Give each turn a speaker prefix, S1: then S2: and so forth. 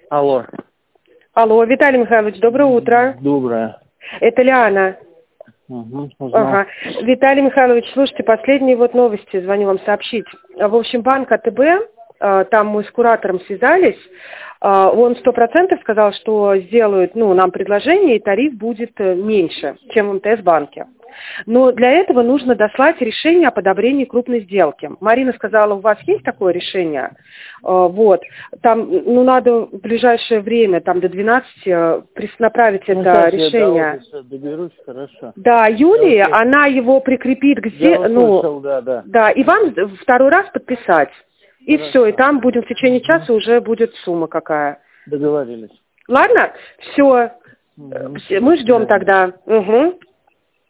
S1: Алло.
S2: Алло, Виталий Михайлович, доброе утро.
S1: Доброе.
S2: Это Лиана.
S1: Узнал.
S2: Ага. Виталий Михайлович, слушайте, последние вот новости, звоню вам сообщить. В общем, банк АТБ, там мы с куратором связались, он 100% сказал, что сделают, нам предложение, и тариф будет меньше, чем в МТС-банке. Но для этого нужно дослать решение о подобрении крупной сделки. Марина сказала, у вас есть такое решение? Вот. Там, надо в ближайшее время, там до 12, направить это решение.
S1: Я доберусь, хорошо.
S2: Да, Юлия, она его прикрепит к
S1: да,
S2: и вам второй раз подписать. И
S1: хорошо.
S2: все, и там будем в течение часа уже будет сумма какая.
S1: Договорились.
S2: Ладно? Все. Мы ждем тогда. Угу.